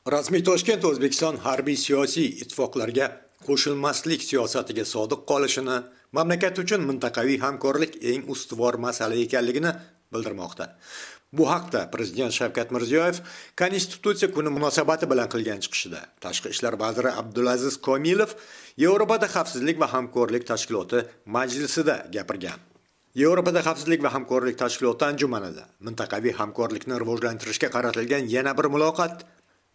Rasmiy Toshkent O'zbekiston harbiy siyosiy ittifoqlarga qo'shilmaslik siyosatiga sodiq qolishini, mamlakat uchun mintaqaviy hamkorlik eng ustuvor masala ekanligini bildirmoqda. Bu haqda Prezident Shavkat Mirziyoyev Konstitutsiya kuni munosabati bilan qilgan chiqishida Tashqi ishlar vaziri Abdulaziz Komilov Yevropada xavfsizlik va hamkorlik tashkiloti majlisida gapirgan. Yevropada xavfsizlik va hamkorlik tashkiloti anjumanida mintaqaviy hamkorlikni rivojlantirishga qaratilgan yana bir muloqot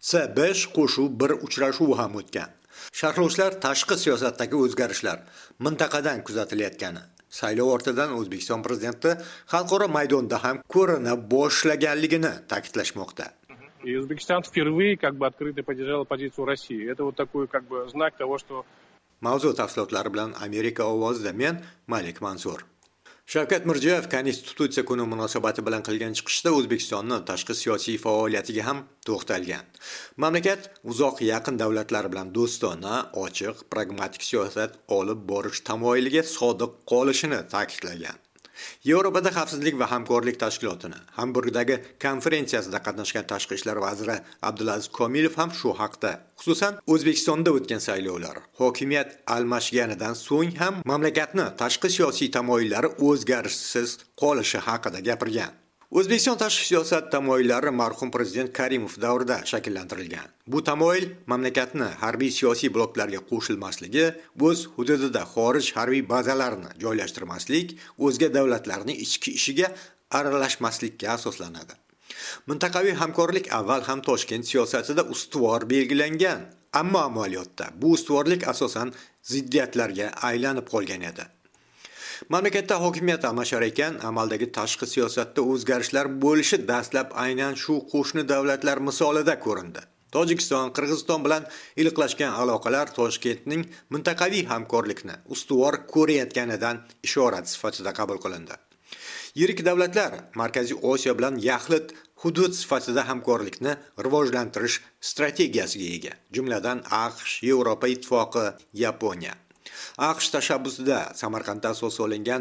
S5 qo'shuv bir uchrashuv ham o'tgan. Sharhlovchilar tashqi siyosatdagi o'zgarishlar mintaqadan kuzatilayotgani, saylov ortidan O'zbekiston prezidenti xalqaro maydonda ham ko'rina boshlaganligini ta'kidlashmoqda. И Узбекистан впервые открыто поддержал позицию России. Это вот такой знак того, что... Mavzu tafsilotlari bilan Amerika ovozida men Malik Mansur. Shavkat Mirziyoyev Konstitutsiya kuni munosabati bilan qilgan chiqishda O'zbekistonning tashqi siyosiy faoliyatiga ham to'xtalgan. Mamlakat uzoq yaqin davlatlar bilan do'stona, ochiq, pragmatik siyosat olib borish tamoyiliga sodiq qolishini ta'kidlagan. Yevropada xavfsizlik va hamkorlik tashkilotini Hamburgdagi konferensiyasida qatnashgan tashqi ishlar vaziri Abdulaziz Komilov ham shu haqda, xususan O'zbekistonda o'tgan saylovlar hokimiyat almashganidan so'ng ham mamlakatni tashqi siyosiy tamoyillari o'zgarishsiz qolishi haqida gapirgan. O'zbekiston tashqi siyosat tamoyillari marhum prezident Karimov davrida shakllantirilgan. Bu tamoyil mamlakatni harbiy siyosiy bloklarga qo'shilmasligi, o'z hududida xorij harbiy bazalarini joylashtirmaslik, o'zga davlatlarning ichki ishiga aralashmaslikka asoslanadi. Mintaqaviy hamkorlik avval ham Toshkent siyosatida ustuvor belgilangan, ammo amaliyotda bu ustuvorlik asosan ziddiyatlarga aylanib qolgan edi. Mamlakatda hokimiyat almashar ekan, amaldagi tashqi siyosatda o'zgarishlar bo'lishi dastlab aynan shu qo'shni davlatlar misolida ko'rindi. Tojikiston, Qirg'iziston bilan iliqlashgan aloqalar Toshkentning mintaqaviy hamkorlikni ustuvor ko'rayotganidan ishorat sifatida qabul qilindi. Yirik davlatlar Markaziy Osiyo bilan yaxlit hudud sifatida hamkorlikni rivojlantirish strategiyasiga ega, jumladan AQSh, Yevropa Ittifoqi, Yaponiya. AQSh tashabbusida Samarqandda asos solingan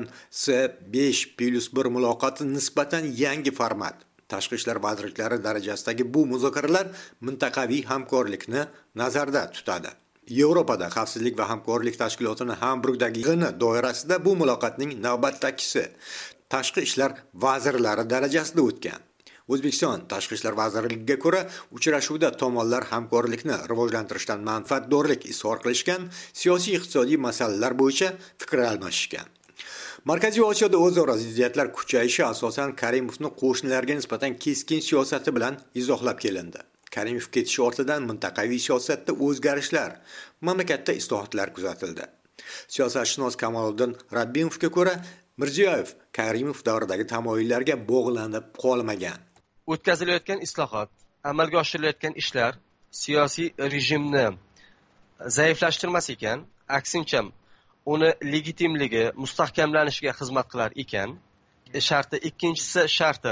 S5+1 muloqoti nisbatan yangi format. Tashqi ishlar vazirliklari darajasidagi bu muzokaralar mintaqaviy hamkorlikni nazarda tutadi. Yevropada xavfsizlik va hamkorlik tashkilotining Hamburgdagi yig'ini doirasida bu muloqotning navbatdagisi tashqi ishlar vazirlari darajasida o'tgan. O'zbekiston Tashqi ishlar vazirligiga ko'ra, uchrashuvda tomonlar hamkorlikni rivojlantirishdan manfaatdorlik izhor qilishgan, siyosiy iqtisodiy masalalar bo'yicha fikr almashishgan. Markaziy Osiyoda o'zaro ziddiyatlar kuchayishi asosan Karimovning qo'shnilarga nisbatan keskin siyosati bilan izohlab kelindi. Karimov ketishi ortidan mintaqaviy siyosatda o'zgarishlar, mamlakatda islohotlar kuzatildi. Siyosatshunos Kamoliddin Rabbimovga ko'ra, Mirziyoyev Karimov davridagi tamoyillarga bog'lanib qolmagan. O'tkazilayotgan islohot, amalga oshirilayotgan ishlar siyosiy rejimni zaiflashtirmas ekan, aksincha uni legitimligi mustahkamlanishiga xizmat qilar ekan. Ikkinchisi sharti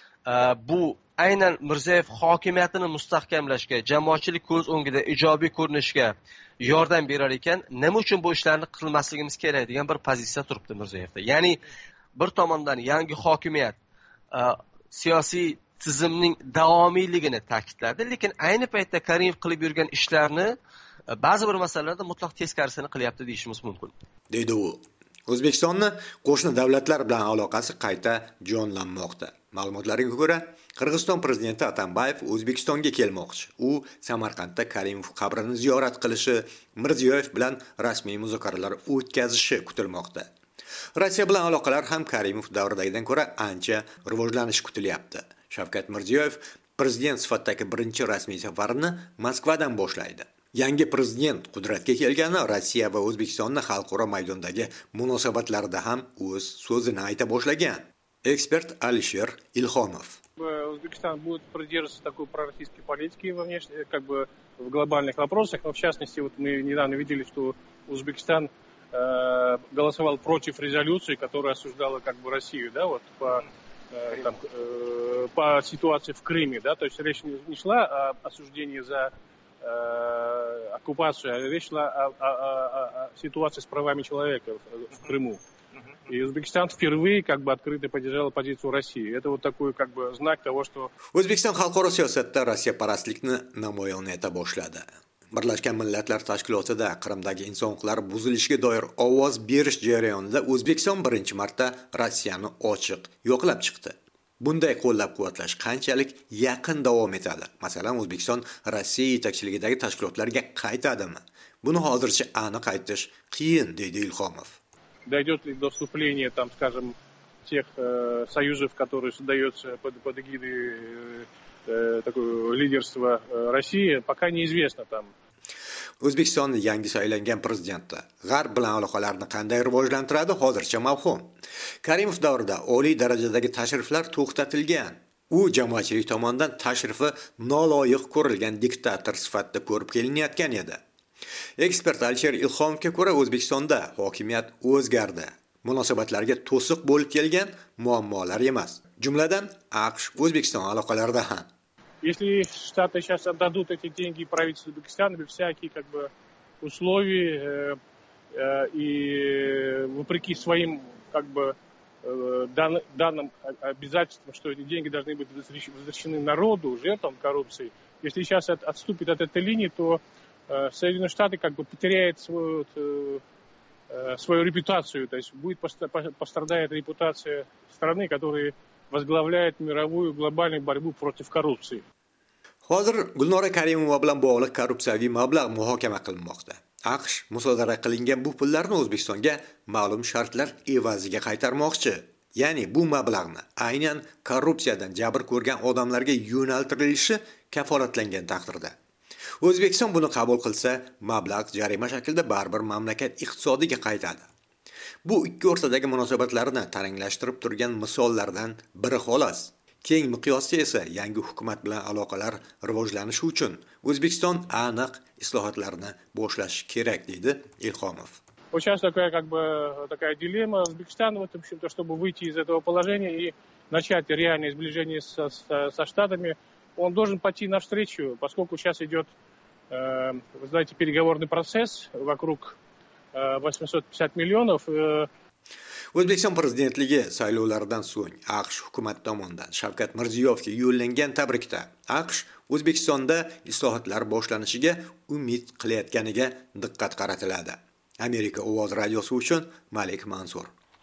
bu aynan Mirziyoyev hokimiyatini mustahkamlashga, jamoatchilik ko'z o'ngida ijobiy ko'rinishga yordam berar ekan, nima uchun bu ishlarni qilmasligimiz kerak degan bir pozitsiya turibdi Mirziyoyevda. Ya'ni bir tomondan yangi hokimiyat siyosiy tizimning davomiyligini ta'kidladi, lekin ayni paytda Karimov qilib yurgan ishlarni ba'zi bir masalalarda mutlaq teskarisini qilyapti deyishimiz mumkin. Deydi u. O'zbekistonning qo'shni davlatlar bilan aloqasi qayta jonlanmoqda. Ma'lumotlarga ko'ra, Qirg'iziston prezidenti Atambayev O'zbekistonga kelmoqchi. U Samarqandda Karimov qabrini ziyorat qilishi, Mirziyoyev bilan rasmiy muzokaralar o'tkazishi kutilmoqda. Rossiya bilan aloqalar ham Karimov davridagidan ko'ra ancha rivojlanishi kutilyapti. Shavkat Mirziyoyev prezident sifatidagi birinchi rasmiy safarini Moskvadan boshlaydi. Yangi prezident qudratga kelgani Rossiya va O'zbekistonning xalqaro maydondagi munosabatlarida ham o'z so'zini ayta boshlagan. Ekspert Alisher Ilhomov. Узбекистан будет придерживаться такой пророссийской политики во внешних, в глобальных вопросах. Но в частности, вот мы недавно видели, что Узбекистан голосовал против резолюции, которая осуждала Россию, да, вот по ситуации в Крыме, да, то есть речь не шла о осуждении за оккупацию, а речь шла о ситуации с правами человека в Крыму. И Узбекистан впервые как бы открыто поддержал позицию России. Это вот такой как бы знак того, что... O'zbekiston xalqaro siyosatda Rossiya parastlikni namoyon eta boshladi. Birlashgan Millatlar Tashkilotida Qrimdagi inson huquqlari buzilishiga doir ovoz berish jarayonida O'zbekiston birinchi marta Rossiyani ochiq yo'qlab chiqdi. Bunday qo'llab-quvvatlash qanchalik yaqin davom etadi? Masalan, O'zbekiston Rossiya yetakchiligidagi tashkilotlarga qaytadimi? Buni hozircha aniq aytish qiyin, deydi Ilhomov. Дойдет ли до вступления, там, скажем, тех союзов, которые создаются под эгидой такого лидерства России, пока неизвестно там. O'zbekiston yangi saylangan prezidenti G'arb bilan aloqalarni qanday rivojlantiradi hozircha mavhum. Karimov davrida oliy darajadagi tashriflar to'xtatilgan. U jamoatchilik tomonidan tashrifi noloyiq ko'rilgan diktator sifatida ko'rib kelinayotgan edi. Ekspert Alisher Ilhomovga ko'ra O'zbekistonda hokimiyat o'zgardi. Munosabatlarga to'siq bo'lib kelgan muammolar emas. Jumladan AQSh-O'zbekiston aloqalarida ham. Если Штаты сейчас отдадут эти деньги правительству Узбекистана без всяких как бы условий и вопреки своим как бы данным обязательствам, что эти деньги должны быть возвращены народу, жертвам коррупции. Если сейчас отступит от этой линии, то Соединенные Штаты как бы потеряют свою репутацию, то есть будет пострадает репутация страны, которая возглавляет мировую глобальную борьбу против коррупции. Hozir Gulnora Karimova bilan bog'liq korrupsiyaviy mablag' muhokama qilinmoqda. AQSh musodara qilingan bu pullarni O'zbekistonga ma'lum shartlar evaziga qaytarmoqchi. Ya'ni bu mablag'ni aynan korrupsiyadan jabr ko'rgan odamlarga yo'naltirilishi kafolatlangan taqdirda. O'zbekiston buni qabul qilsa, mablag' jarima shaklda baribir mamlakat iqtisodiga qaytadi. Bu ikki o'rtadagi munosabatlarni taranglashtirib turgan misollardan biri xolos. Keng miqyosda esa yangi hukumat bilan aloqalar rivojlanishi uchun O'zbekiston aniq islohotlarni boshlashi kerak, deydi Ilhomov. Вот сейчас такая дилемма Узбекистана в этом, то, чтобы выйти из этого положения и начать реальное сближение со Штатами, он должен пойти навстречу, поскольку сейчас идет, вы знаете, переговорный процесс вокруг 850 миллионов. O'zbekiston prezidentligi saylovlaridan so'ng AQSh hukumat tomonidan Shavkat Mirziyoyevga yo'llangan tabrikda AQSh O'zbekistonda islohotlar boshlanishiga umid qilayotganiga diqqat qaratiladi. Amerika Ovoz radiosi uchun Malik Mansur.